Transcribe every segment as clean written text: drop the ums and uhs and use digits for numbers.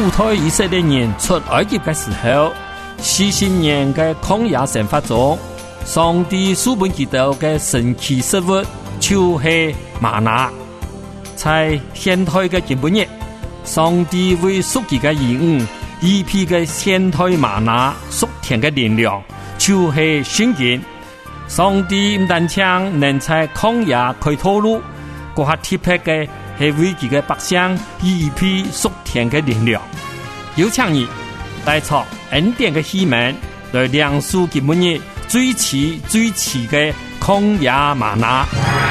主推以色列人出埃及的时候，40年的曠野生活中，上帝赐本基督的神奇食物就是玛拿。在现代的今日，上帝为属己的义务一批的现代玛拿属天的力量，就是圣经。上帝唔但將能在曠野開道路，嗰下特別嘅係為佢嘅百姓一批屬天嘅力量。有請你帶出恩典嘅希望，來亮出佢每日最遲嘅曠野嗎哪。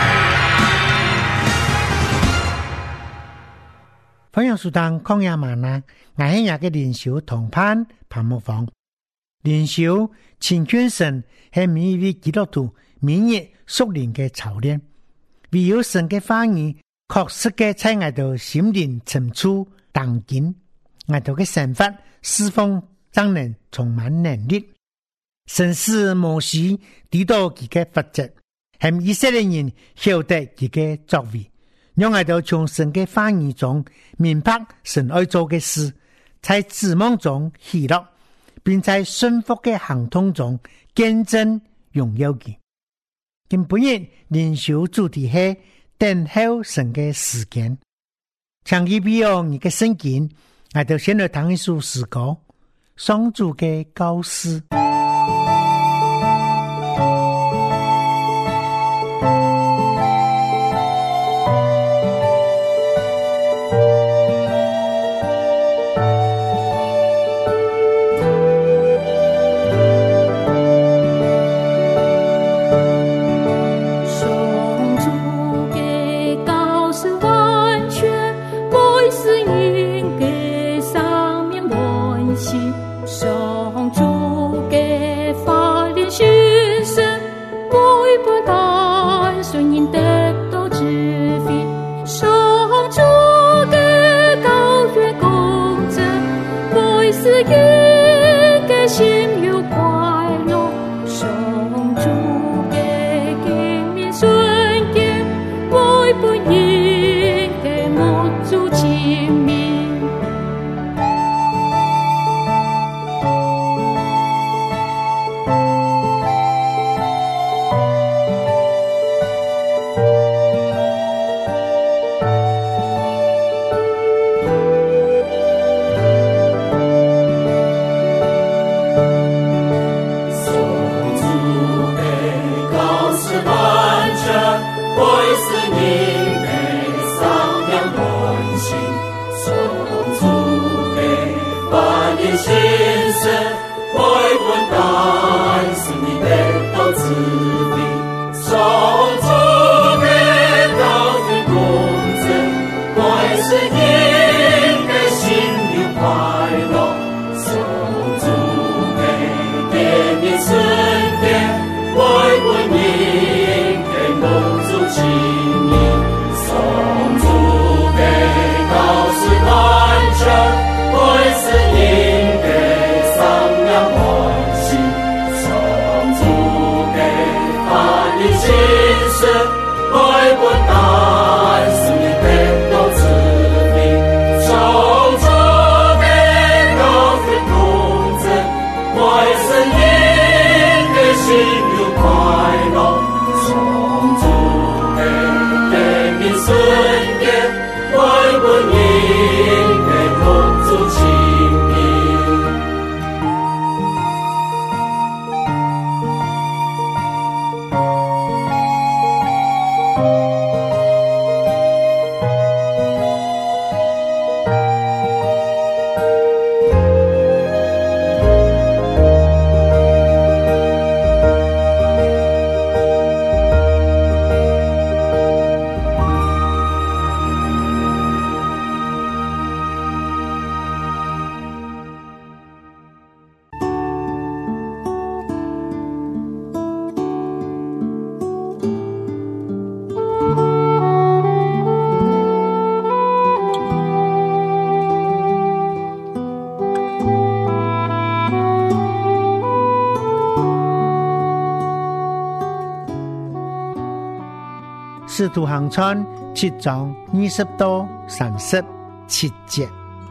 歡迎收聽曠野嗎哪，我係日嘅靈修同伴彭木芳。靈修親近神係每一位基督徒每日屬靈嘅操練，唯有神嘅話語確實嘅在我哋心靈深處當緊，我哋嘅生活侍奉才能充滿能力。神使摩西知道佢嘅法則，向以色列人曉得佢嘅作為，讓我哋從神嘅話語中明白神愛做嘅事，在指望中喜樂，並在順服嘅行動中見證榮耀佢。今本日靈修主題係等候神嘅時間，長期比較你嘅聖經，我哋先來談一首詩歌，上主嘅告示。使徒行傳7章20到37節，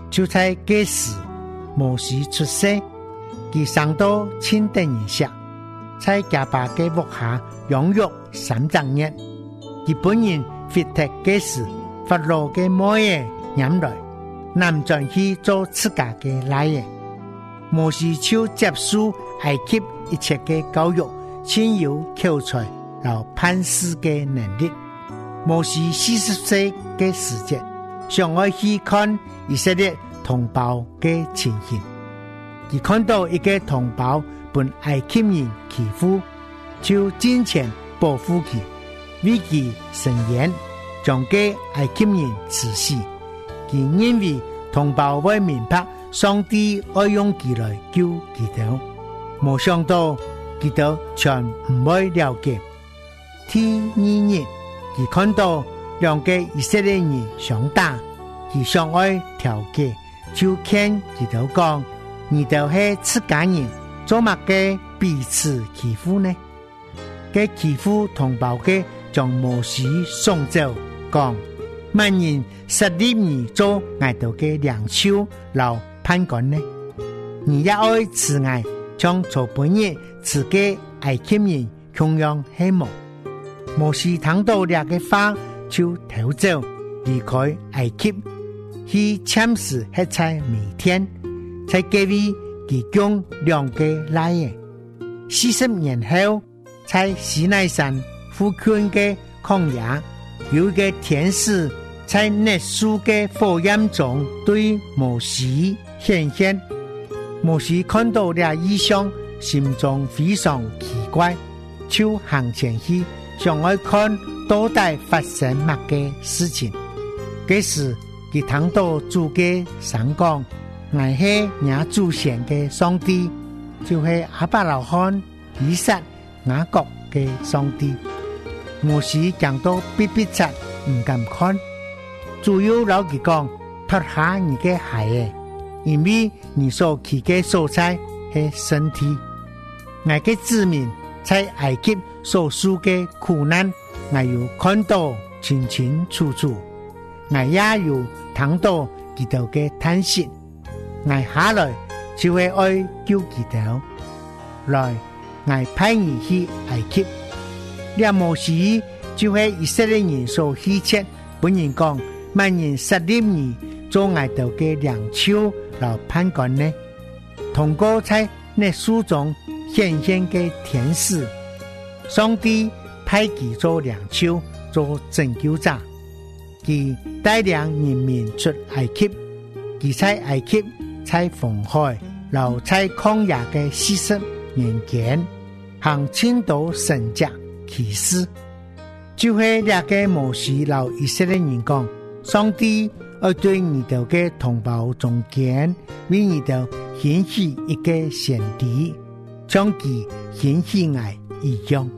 就在嗰時，摩西出世，佢上到千等以下，在家爸嘅屋下養育30年。佢本人fit踢嗰時，法老嘅魔嘢引來，南轉去做自家嘅拉嘢。摩西就接受埃及一切嘅教育，先有口才和辦事嘅能力。摩西40歲嘅時節，上愛去看以色列同胞嘅情形，佢看到一個同胞被埃及人欺負，就金錢保護佢，為佢伸冤，將個埃及人治死。佢認為同胞會明白上帝愛用佢來救佢哋，沒想到佢哋全唔會了解。第二日，佢看到兩個以色列人相打，佢想愛調解，就勸佢哋講：你哋係自家人，做乜嘅彼此欺負呢？嘅欺負同胞嘅將摩西送走，講：萬人實力而做挨到嘅兩手留判官呢？你也愛自愛，將做本日自己埃及人同樣希望。摩西聽到這個話，就逃走離開埃及，去簽署黑彩米天，才給予其中兩個來嘅。40年後，在西奈山附近嘅曠野，有一個天使在烈樹嘅火焰中對摩西顯現。摩西看到這異象，心中非常奇怪，就行前去想要看到底發生乜嘅事情。這時佢聽到主嘅聲講：我係你祖先嘅上帝，就係亞伯拉罕、以撒、雅各嘅上帝。摩西講到逼迫切，唔敢看。主要老佢講：脫下你嘅鞋，因為你所去嘅所在係身體。我嘅子民在埃及所受嘅苦難，我有看到清清楚楚。我也有聽到佢哋嘅嘆息。我下來就會愛救佢哋。來，我派你去埃及。這摩西就係以色列人所希切，本人講：萬人實力而做外頭嘅兩手來判官呢？通過在那書中顯現嘅天使，上帝派佢做兩手，做拯救者。佢帶領人民出埃及，佢在埃及在紅海，留在曠野嘅40年間，行千多神蹟奇事。就係這個摩西老以色列人講：上帝要對你哋嘅同胞中間，為你哋顯示一個先知，將其顯示愛一樣。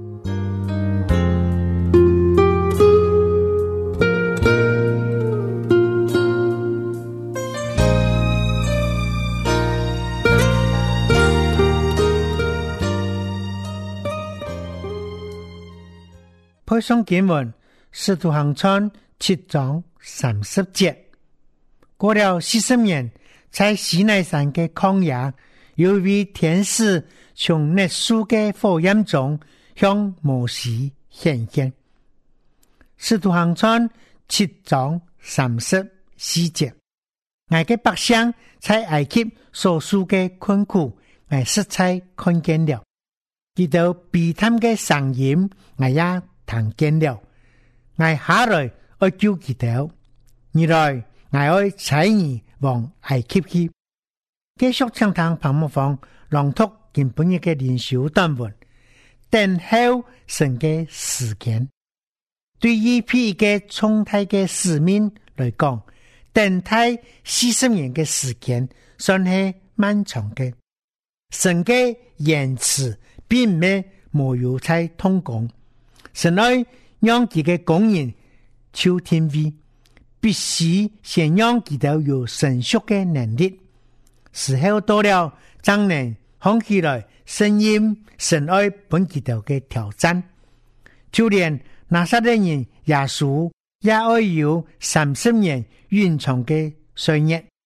配上經文，使徒行傳7章30節。過了40年，在西奈山嘅曠野，有位天使從烈樹嘅火焰中向摩西顯現。使徒行傳7章34節。我嘅百姓在埃及所受嘅困苦，我實在看見了。佢哋悲嘆嘅聲音，我也聽見了。我下來要救佢哋，二來我要差你往埃及去。繼續聽堂彭木芳朗讀今本日嘅靈修短文，等候神嘅時間。對於一個重大嘅使命來講，等待40年嘅時間算係漫長嘅。神嘅言辭並沒有在通工，神愛讓佢嘅工人求天威，必須先讓佢哋有成熟嘅能力。時候到了，將能看起來聲音神愛本佢哋嘅挑戰。就連拿撒勒人耶穌也愛有30年蘊藏嘅歲月，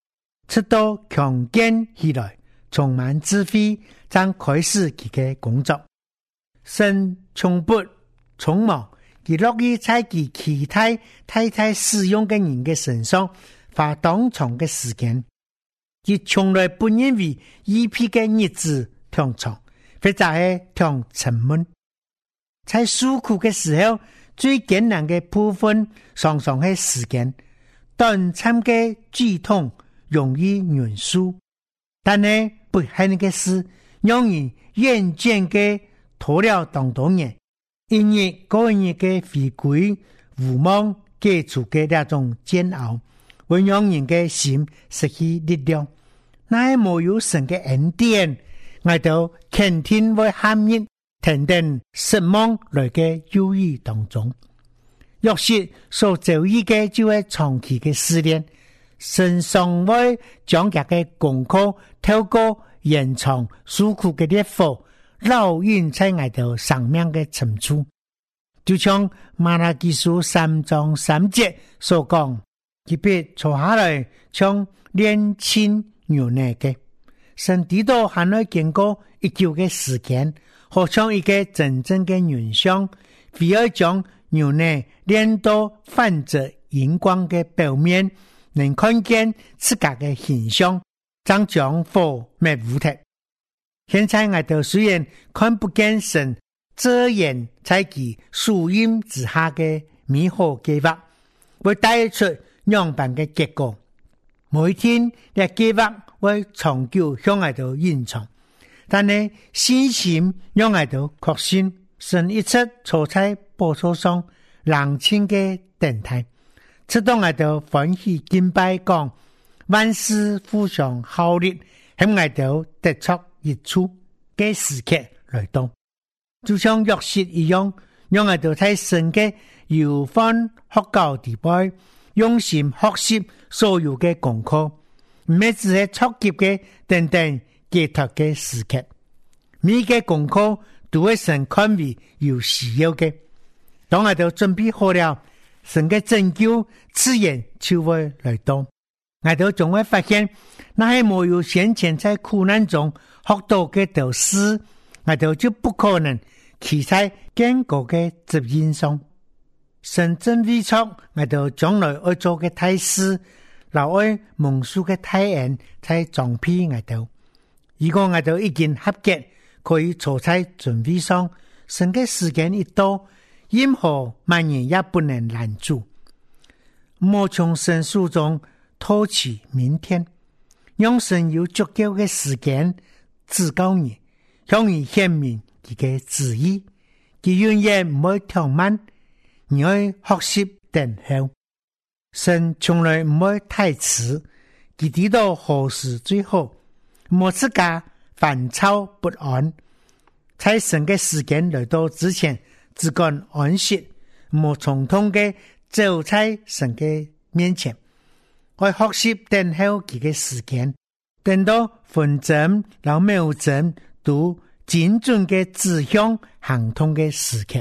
直到强健起来，充满智慧，才开始他的工作。神从不匆忙，他乐意在其他太太使用的人的身上花當長的時間。他從來不認為一批的日子長長，或者係長沉悶。在受苦的時候，最艱難的部分常常係時間，短暫的劇痛容易認輸，但係不幸的是，讓人眼見的拖了多年，一日過一日的回歸無望解除的那種煎熬，會讓人的心失去力量。那係沒有神的恩典，我都肯定會陷入停定失望來嘅憂鬱當中。若是所遭遇嘅就係長期嘅試煉，神尚會將佢嘅功課透過延長受苦嘅烈火，烙印在我哋生命嘅深處。就像馬拉基書3章3節所講，特別坐下來像煉親牛奶嘅，神知道還要經過一久嘅時間，好像一個真正嘅人像，必要將牛奶煉到泛着熒光嘅表面，能看見自家嘅形象，將將火滅無敵。現在我哋雖然看不見神遮掩在其樹蔭之下嘅美好計劃，會帶出樣板嘅結果。每天嘅計劃會長久向我哋隱藏，但係信心讓我哋確信神一直坐在寶座上冷清嘅等待，直到我哋歡喜敬拜講萬事互相效力，向我哋得出益處嘅時刻來到，就像約瑟一樣，讓我哋在神嘅搖飯學教地位，用心學習所有嘅功課，唔係只係初級嘅等等結託嘅時刻，每個功課都會神看為有需要嘅。當我哋準備好了，神嘅拯救自然就會來到。我哋總會發現，那係沒有先前在苦難中學到嘅道事，我哋就不可能企在堅固嘅指引上。神真為出我哋將來要做嘅大事，留愛蒙書嘅大恩在裝備我哋。如果我哋已經合格，可以坐在準備上，神嘅時間一到，任何萬人也不能攔住。莫從神書中偷取明天，讓神有足夠嘅時間指教你，向你顯明佢嘅旨意，佢永遠唔會停慢，你會學習等候。神從來唔會太遲，佢知道何時最好，莫自家煩躁不安，在神嘅時間來到之前，只管安息，莫衝動嘅走在神嘅面前。我學習等候佢嘅時間，等到分針和秒針都精準嘅指向行通嘅時刻。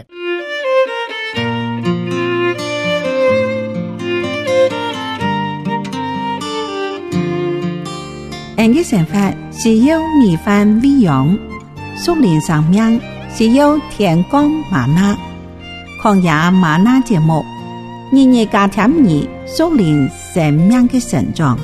人嘅想法是要米飯餵養，屬靈生命是要天光嗎哪。曠野嗎哪節目，日日加添你屬靈生命嘅成長。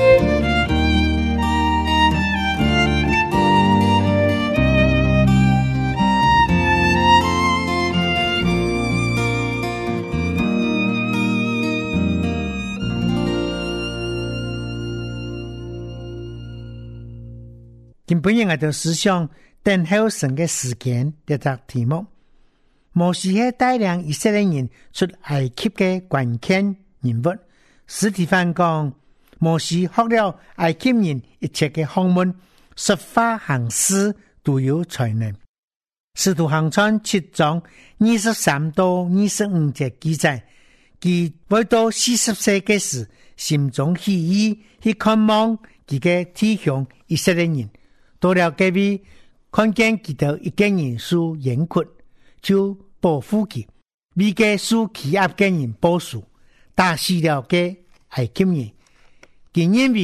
今本日我哋思想等候神嘅時間呢個題目。摩西係帶領以色列人出埃及嘅關鍵人物。司提反講，摩西學了埃及人一切嘅學問，說話行事都有才能。使徒行傳7章23到25節記載，佢為到40歲嘅時，心中喜意去看望佢嘅弟兄以色列人。到了這位看見佢哋一個人受冤屈，就保護佢，為個受欺壓嘅人報仇，打死了個埃及人。佢因為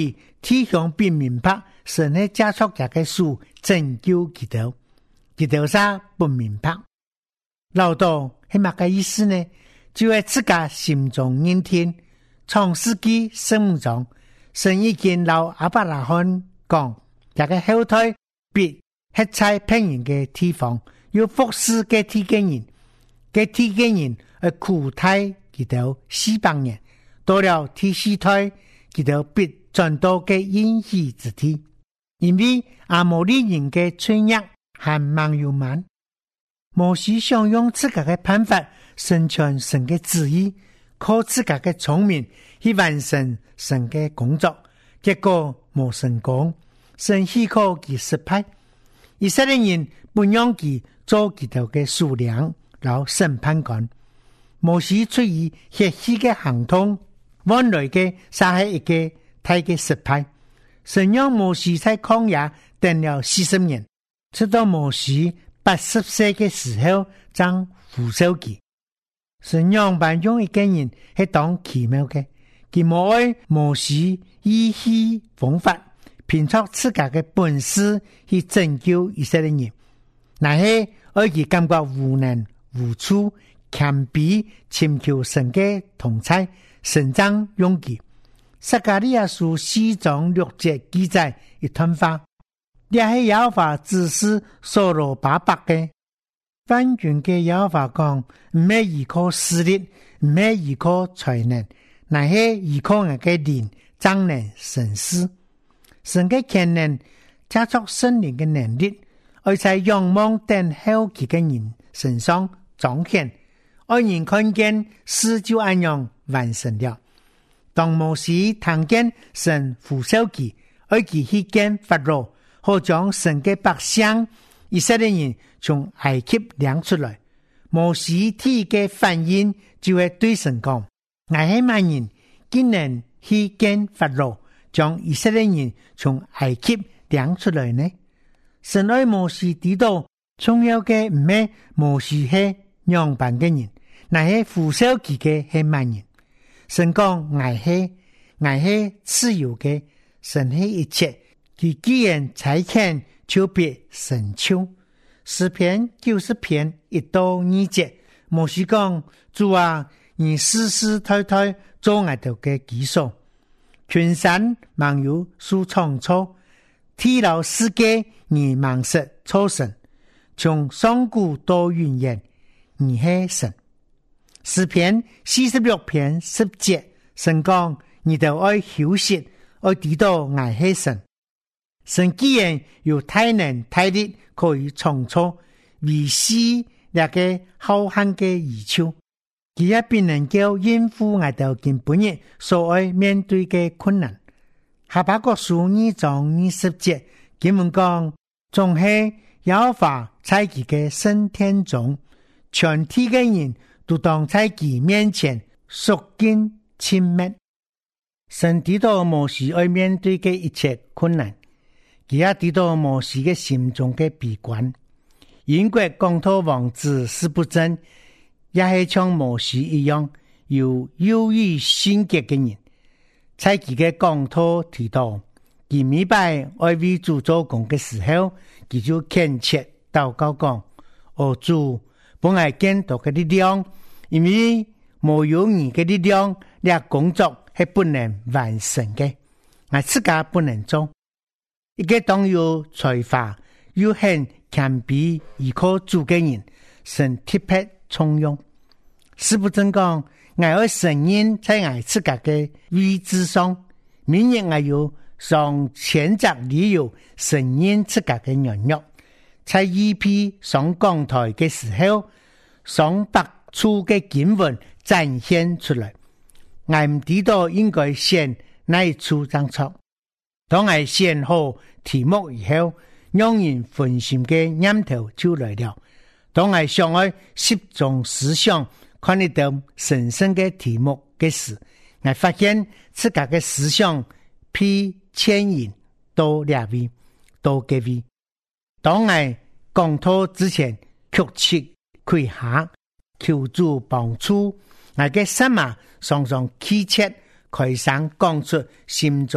天上并明白神的加速家嘅事拯救基督，基督啥不明白。老道係乜嘅意思呢？就係自家心中認聽，創世紀15章，神已經老亞伯拉罕講，一個後代必喺在平原嘅地方，要服侍嘅天嘅人，嘅天嘅人去苦待基督400年，到了第4代，基督必轉到嘅應許之地，因為阿摩利人嘅罪孽還慢又慢。摩西想用自己嘅辦法成全神嘅旨意，靠自己嘅聰明去完成神嘅工作，結果冇成功，神許可佢失敗。以色列人不讓佢做基督嘅數量，然後審判官。摩西出於血氣嘅行動，換來嘅撒係一個大嘅失敗。神讓摩西在曠野等了40年，直到摩西80歲嘅時候，將扶手記。神讓萬用一個人係當奇妙嘅，佢冇愛摩西意氣風發，憑出自家嘅本事去拯救以色列人，但係愛佢感覺無能無處，謙卑尋求神嘅同在，神將勇氣。撒迦利亞書4章6節記載一段話，這係耶和華指示所羅巴伯嘅。翻轉嘅耶和華講，唔係依靠實力，唔係依靠才能，乃係依靠我嘅靈，彰能神事。神嘅權能加速聖靈嘅能力，而在仰望等候佢嘅人身上彰顯，愛人看見事就按樣完成了。當摩西聽見神呼召佢，而佢去見法老，好將神嘅百姓以色列人從埃及領出來，摩西第一個反應就係對神講：我係萬人，竟能去見法老，將以色列人從埃及領出來呢？神愛摩西知道，重要嘅唔係摩西係樣板嘅人，乃係呼召佢嘅係萬人。神講我係自由嘅，神係一切，佢既然差遣，就必成就。詩篇90篇1到2節，摩西講：主啊，你世世代代做我哋嘅基礎，群山萬有樹創造，天老世界你萬實創神，從上古到永遠，你係神。詩篇46篇10節，神講：你哋愛休息，愛知道我係神。神既然有大能大力，可以創造維繫那個浩瀚嘅宇宙，佢也必能夠應付我哋今本日所愛面對嘅困難。哈巴谷書2章20節，經文講：總係耶和華在佢嘅聖殿中，全體嘅人都當在佢面前肅敬親密。神知道摩西愛面對嘅一切困難，佢也知道摩西嘅心中嘅悲觀。英國講道王子司布真也係像摩西一樣有憂鬱性格嘅人，在佢嘅講道提到，佢明白愛為主做工嘅時候，佢就懇切禱告講：哦主，本來見到嘅力量，因為冇有你嘅力量，呢工作係不能完成嘅，我自家不能做。一個當有才華又很謙卑依靠主嘅人，神特別重用。司布真講：我要承認在我自家嘅位置上，明日我要上前集理由承認自家嘅軟弱。在一批上講台嘅時候，上百處嘅經文展現出來，我唔知道應該選哪一處張錯。當我選好題目以後，讓人分心嘅念頭就來了。當我想愛集中思想，看得到神聖嘅題目嘅時，我發現自家嘅思想比前人多兩位，多幾位。當我講道之前，曲折跪下，求助幫助，我嘅心啊，常常祈切，開聲講出心中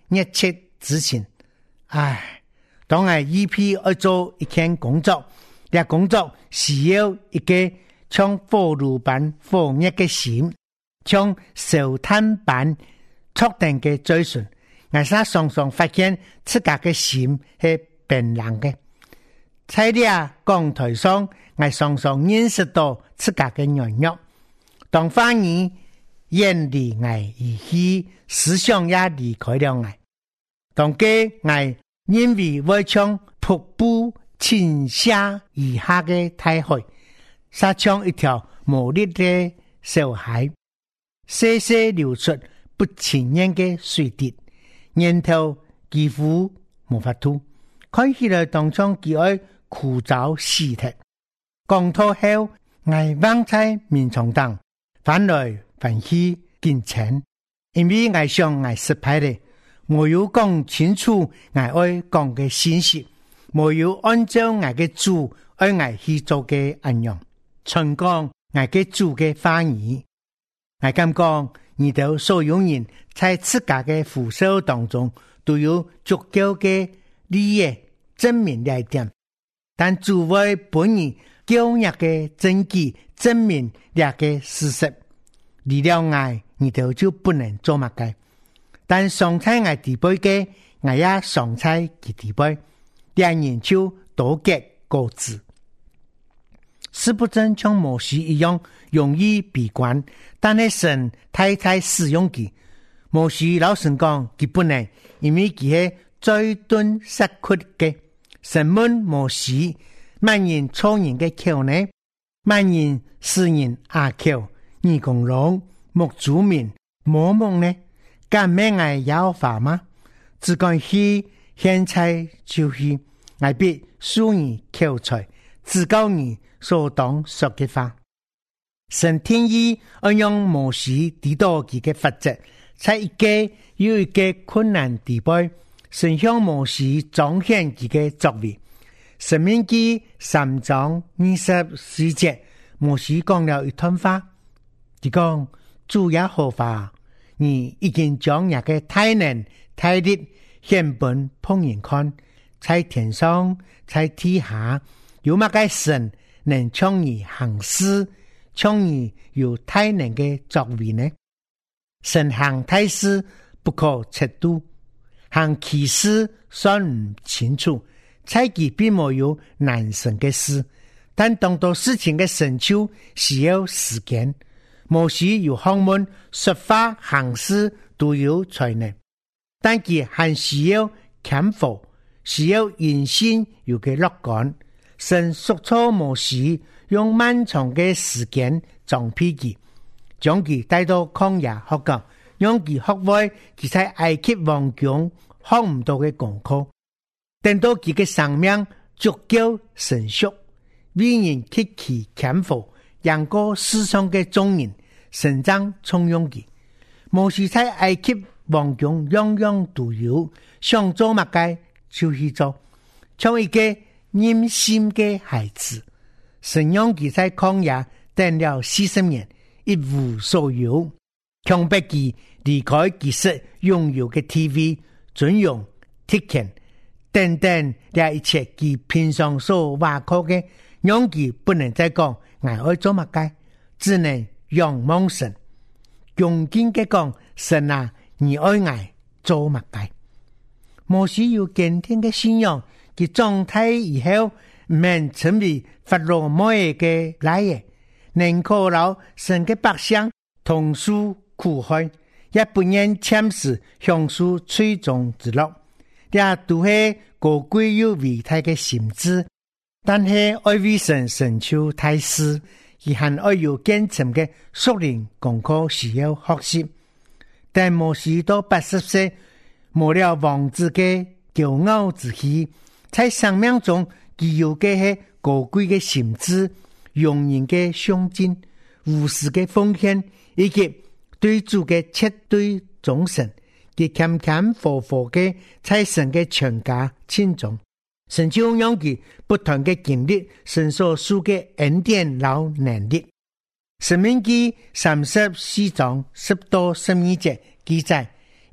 热切执行。当我预备要做一件工作，这工作需要一个像火炉般火热的心，像烧炭般确定的追寻。我常常发现自己的心是冰冷的。在这讲台上，我常常认识到自己的软弱。當反而遠離我而去，思想也離開了我。當嘅我因為會像瀑布傾瀉而下嘅大海，撒像一條無力嘅小海，細細流出不情願嘅水滴，源頭幾乎無法吐，看起來當中佢愛枯燥死脫。講到後，我忘在面床當。翻來翻去見錢，因為我想我失敗了，沒有講清楚我愛講嘅信息，沒有按照我嘅主愛我去做嘅安樣，全講我嘅主嘅話語。我咁講，你哋所有人在自家嘅扶手當中都有足夠嘅理由證明呢一點，但主為本人強烈嘅證據證明呢個事實，離了愛，你哋就不能做乜嘅。但上在愛地位嘅，我也上在其地位，兩人就多結各自。是不真像摩西一樣容易閉關，但係神太太使用佢。摩西老實講，佢不能，因為佢係最敦實屈嘅。神問摩西，萬人錯人嘅口呢？萬人是人阿口，你講龍木主面摸夢呢？敢咩愛要法嗎？只講去現在就去，愛必屬你口才，只教你所當說嘅話。神天意按用摩西指導佢嘅法則，在一個又一個困難地步，神向摩西彰顯佢嘅作為。申命記3章24節，摩西講了一段話，佢講：主耶和華，你已經將那個大能大力顯本碰人看，在天上在地下，有乜個神能像你行事，像你有大能嘅作為呢？神行大事不可測度，行奇事算唔清楚。猜忌並沒有難成嘅事，但當到事情嘅成就需要時間。摩西有學問，說話行事都有才能，但佢還需要謙和，需要人心有嘅樂觀。神束錯摩西，用漫長嘅時間裝備佢，將佢帶到曠野學教，讓佢學會佢在埃及王宮學唔到嘅功課。等到佢嘅生命足夠成熟，為人極其謙和，讓過世上嘅眾人成長重用佢。摩西在埃及王宮樣樣都有，想做乜嘅就去做，像一個任性嘅孩子。神讓佢在曠野等了40年，一無所有，強迫佢離開佢所擁有嘅 TV、尊榮、鐵權等等，這一切佢平常所挖苦嘅，讓佢不能再講我愛做乜嘅，只能仰望神，恭敬嘅講：神啊，你愛我做乜嘅？摩西有堅定嘅信仰，佢狀態以後唔免成為法老魔嘅來嘅，能靠牢神嘅百姓同受苦害，也不願謙視享受最終之樂。這都是高貴又偉大的心志，但是愛為神成就大事，而還愛有堅貞的屬靈功課需要學習。但摩西到80歲，沒了王子的驕傲之氣，在生命中具有的是高貴的心志、容忍的胸襟、無私的奉獻，以及對主的絕對忠誠。佢謙謙和和嘅在神嘅全家親中，神就讓佢不斷嘅經歷神所賜嘅恩典和能力。申命記34章10到12節記載，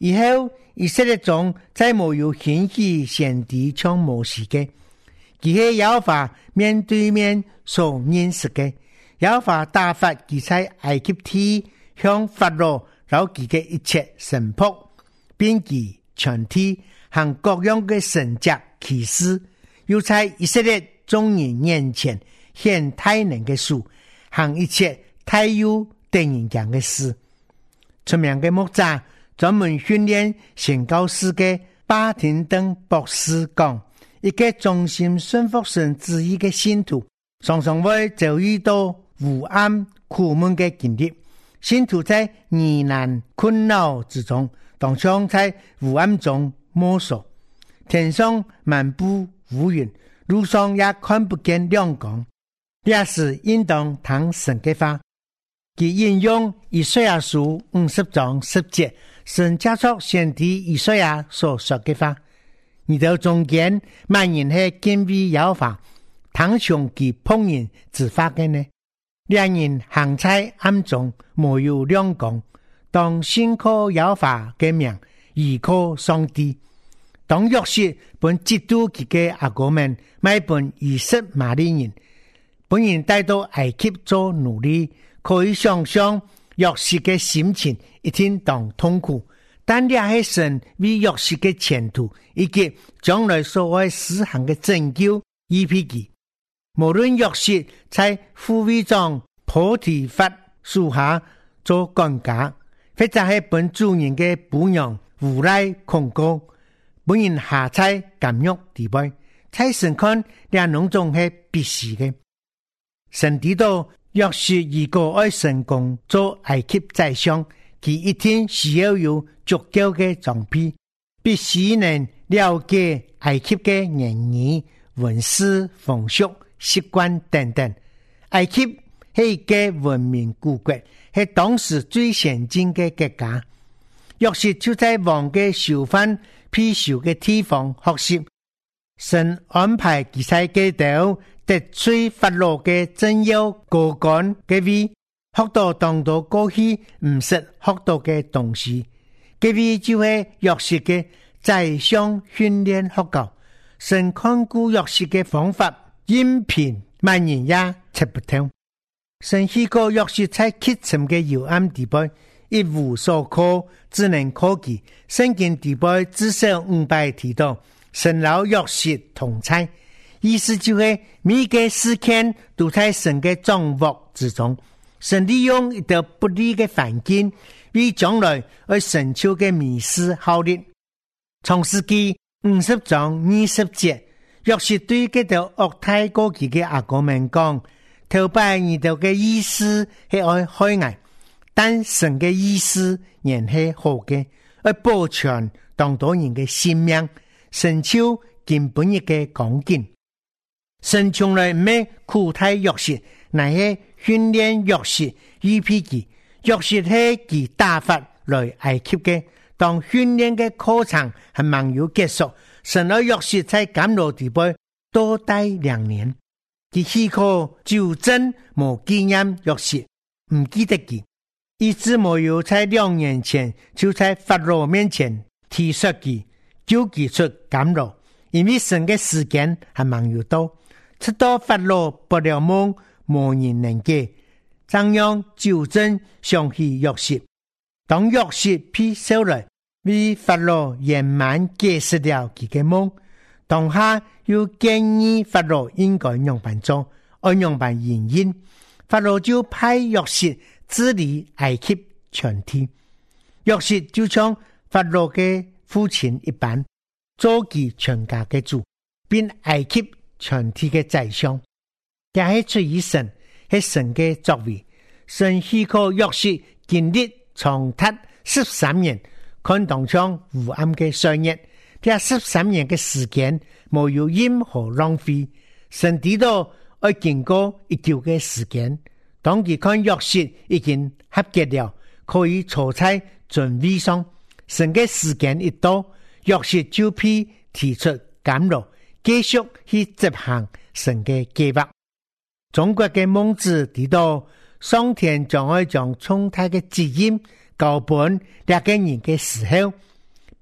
以後以色列中再沒有興起先知像摩西嘅，佢係耶和華面對面所認識嘅。耶和華打發佢在埃及地向法老攞佢嘅一切臣僕，並佢全體行各樣嘅神蹟奇事，又在以色列眾人面前顯大能嘅事，行一切太有得人驚嘅事。出名嘅牧者專門訓練宣教士嘅巴廷登博士講，一個忠心順服神旨意嘅信徒，常常會遭遇到黑暗苦悶嘅經歷。信徒在疑難困擾之中，當像在黑暗中摸索，天上漫布烏雲，路上也看不見亮光。這時應當聽神嘅話，佢引用以賽亞書50章10節，神接觸先知以賽亞所說嘅話：你到中間萬人係敬畏耶和華，聽從佢僕人之法嘅呢？兩人行在暗中，沒有亮光，當信靠耶和華嘅名，依靠上帝。當約瑟本嫉妒佢嘅阿哥們，買本以實瑪利人，本人帶到埃及做奴隸，可以想象約瑟嘅心情一定當痛苦。但這係神為約瑟嘅前途以及將來所會施行嘅拯救預備佢。無論約瑟在副會長波提法屬下做管家，或者係本主人嘅僕人無賴控告，本人下在監獄地位，在神看兩種係必須嘅。神知道約瑟如果愛成功做埃及宰相，佢一定需要有足夠嘅裝備，必須能了解埃及嘅言語、文史、風俗、習慣等等。埃及係一個文明古國，係當時最先進嘅國家。約瑟就在王嘅囚犯庇守嘅地方學習，神安排佢在嗰度得罪法老嘅重要高官嘅位，學到當到過去唔識學到嘅東西。嗰位就係約瑟嘅宰相訓練學校。神看顧約瑟嘅方法，任憑萬人也測不透。神許過約瑟在極深嘅幽暗地步，一無所靠，只能靠佢。聖經地步至少500提到，神老約瑟同在，意思就係每個事件都在神嘅掌握之中。神利用一個不利嘅環境，為將來而成就嘅美事效力。創世記50章20節，約瑟對嗰條惡態過期嘅阿哥們講：頭擺你哋嘅意思係愛害愛，但神嘅意思仍係好嘅，而保全當多人嘅性命，成就根本一嘅講經。神從來沒苦待約瑟，乃係訓練約瑟預備佢。約瑟係佢打發來埃及嘅，當訓練嘅課程係慢要結束，神而約瑟在監牢地位多待2年。佢許可糾正無紀念約瑟，唔記得佢，一直沒有在2年前就在法老面前提出佢，救佢出監牢，因為神嘅時間係慢要到，直到法老不了夢，無人能解，這樣糾正想起約瑟。當約瑟被收來，為法老圓滿解釋了佢嘅夢，當下又建議法老應該樣辦做，按樣辦原因，法老就派約瑟治理埃及全體。約瑟就像法老嘅父親一般，做其全家嘅主，並埃及全體嘅宰相。這係出於神，係神嘅作為。神許可約瑟經歷長達13年，看當像黑暗嘅歲月。這13年嘅時間沒有任何浪費。神知道要經過一久嘅時間，當佢看約瑟已經合格了，可以坐在尊位上。神嘅時間一到，約瑟就被提出監牢，繼續去執行神嘅計劃。中國嘅孟子提到，上天將愛將重大嘅責任交本兩個人嘅時候，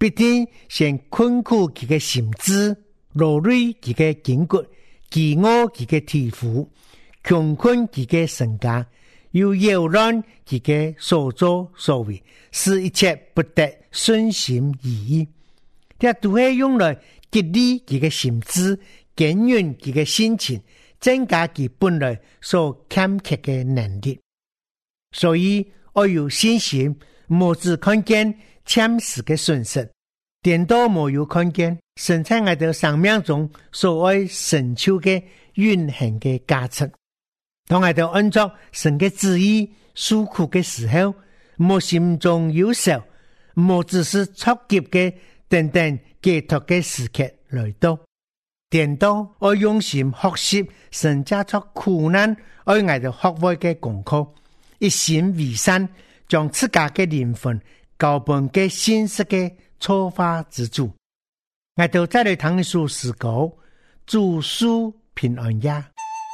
必定先困苦佢嘅心智，勞累佢嘅筋骨，飢餓佢嘅體膚，窮困佢嘅身家，又擾亂佢嘅所作所為，使一切不得順心如意。這都係用來激勵佢嘅心智，減緩佢嘅心情，增加佢本來所欠缺嘅能力。所以我有信心，莫只看見暫時嘅損失，點都沒有看見神在我哋生命中所愛成就嘅永恆嘅價值。當我哋按照神嘅旨意受苦嘅時候，莫心中有愁，莫只是初級嘅等等解脫嘅時刻來到。點都我用心學習神加出苦難愛我哋學會嘅功課，一心為善，將自家嘅靈魂交本嘅信實嘅錯法之主。我哋再來聽一首詩歌，祝書平安夜。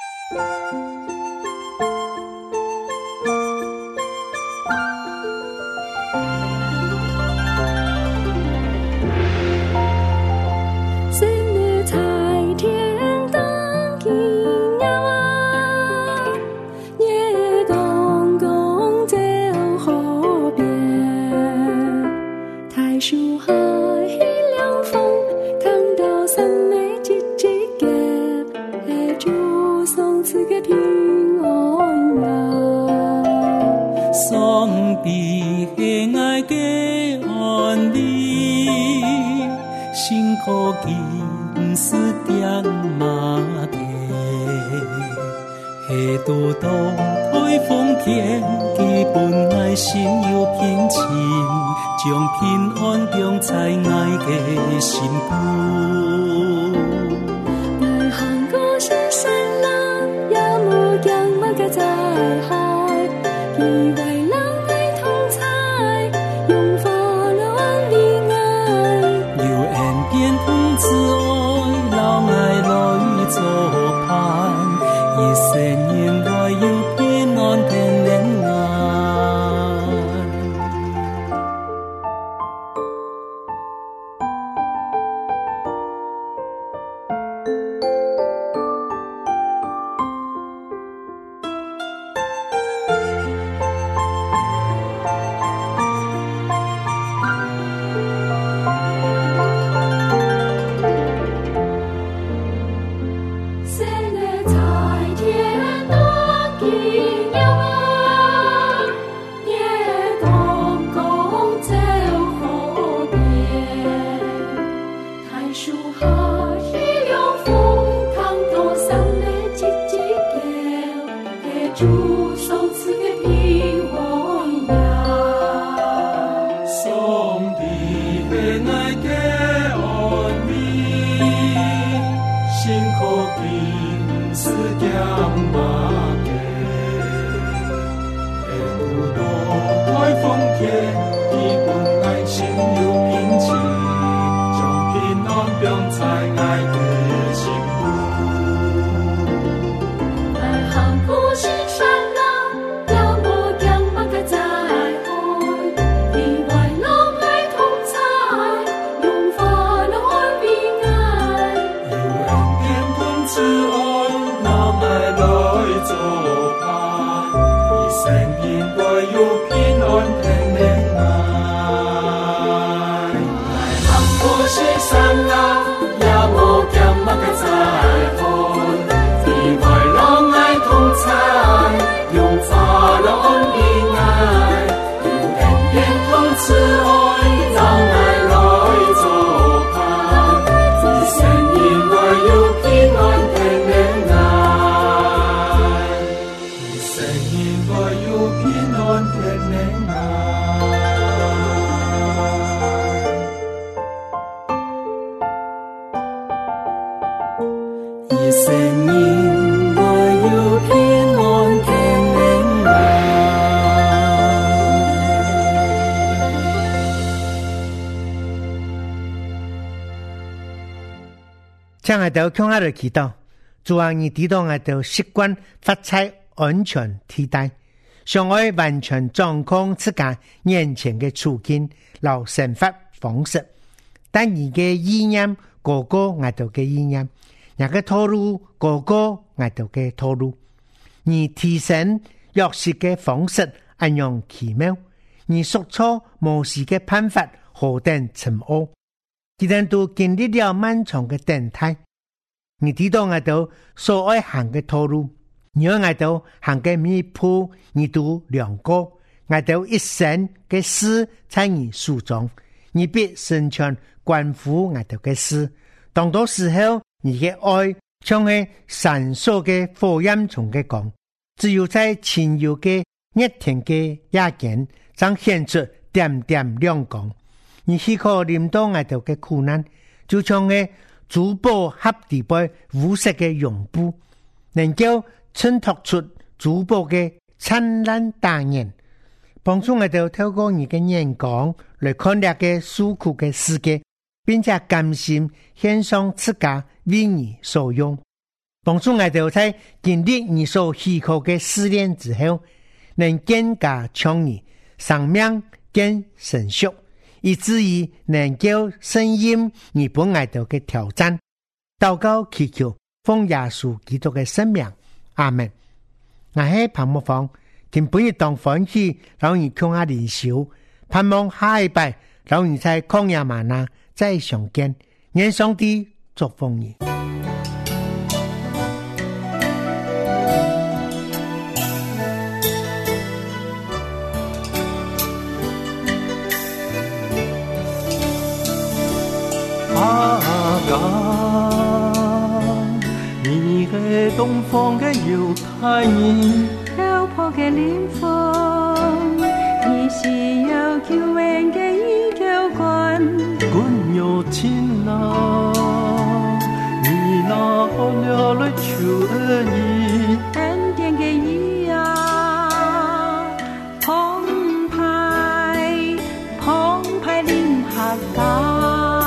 可見是點馬嘅，下到到台風天，基本愛心有偏情，將平安放在愛嘅心骨。 愛行過是山浪，也無驚乜嘅災害，以為人愛同在，用法律的愛， 有恩典同慈愛，老愛來作伴，一生應該有平安天連愛。 將我哋向下來祈禱，主啊，你知道我哋習慣發財安全替代，想愛完全掌控自家眼前嘅處境，留生活方式， 但你嘅意念高過我哋嘅意念，人嘅道路高過我哋嘅道路。而提升約束嘅方式一樣奇妙，而說錯無視嘅辦法何等深奧。既然都經歷了漫長嘅等待，你知道我哋所愛行嘅道路，如果我哋行嘅每一步，你都量過，我哋一生嘅事在你手中，你必成全關乎我哋嘅事。當到時候，你嘅愛像係閃爍嘅火焰中嘅光，只有在晴柔嘅熱天嘅夜間，才顯出點點亮光。你許可臨到我哋嘅苦難，就像係珠寶盒底杯無色嘅絨布，能夠襯托出珠寶嘅燦爛大眼，幫助我哋透過你嘅眼光來看這個受苦嘅世界，並且甘心獻上自家為你所用，幫助我哋在經歷你所許可嘅試煉之後，能更加強你生命更成熟，以至於能夠勝任你本愛到嘅挑戰。禱告祈求奉耶穌基督嘅聖名，阿們。我係彭木芳，聽本日當歡喜，讓你共下靈修，盼望下一拜，讓你在曠野嗎哪再相見。願上帝祝福你。 你係東方嘅猶太人， 漂泊嘅靈魂，你是有救恩嘅依靠關， 管有情郎，你拿好了來求恩義， 恩典嘅義啊，澎湃臨下港。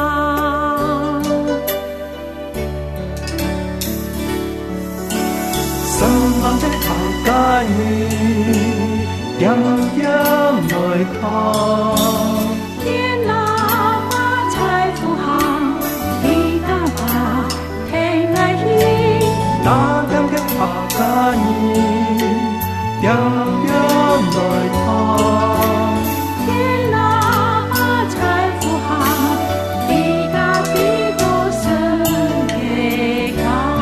帶你點點來看， 天哪把財富行，你大把聽愛意， 大點嘅拍架你點點來看， 天哪把財富行，你大比多神嘅港。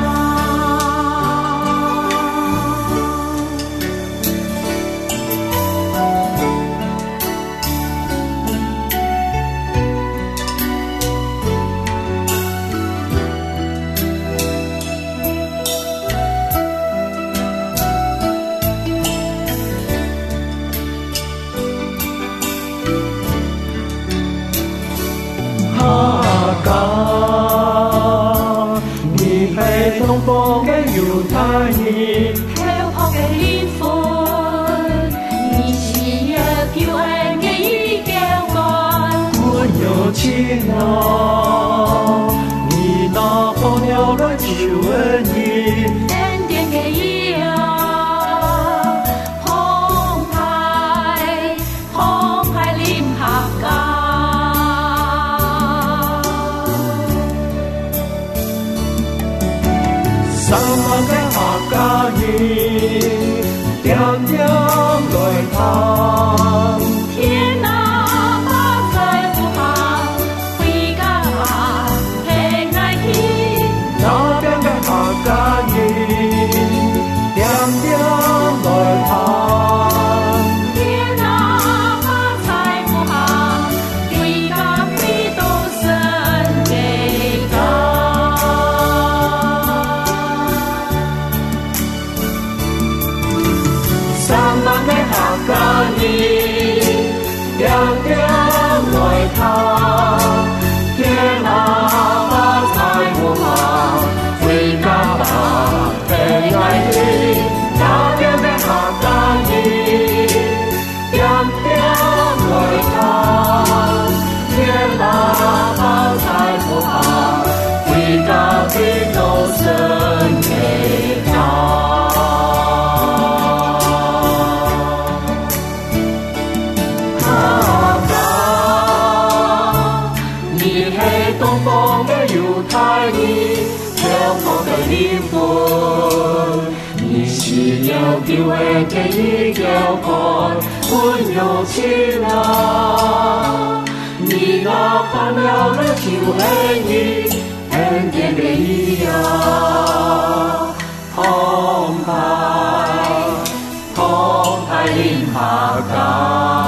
東方嘅猶太人， 漂泊嘅靈魂，你是有救恩嘅依靠關， 管有情郎，你拿好了來求恩義， 恩典嘅義啊，澎湃臨下港。 三萬嘅客家人，點點來看， 天哪把財富行，回家平安喜， 那邊嘅客家靈魂，你是要救我的一條河，溫柔起來，你那盼了的救恩你恩典的一樣，澎湃澎湃臨下港。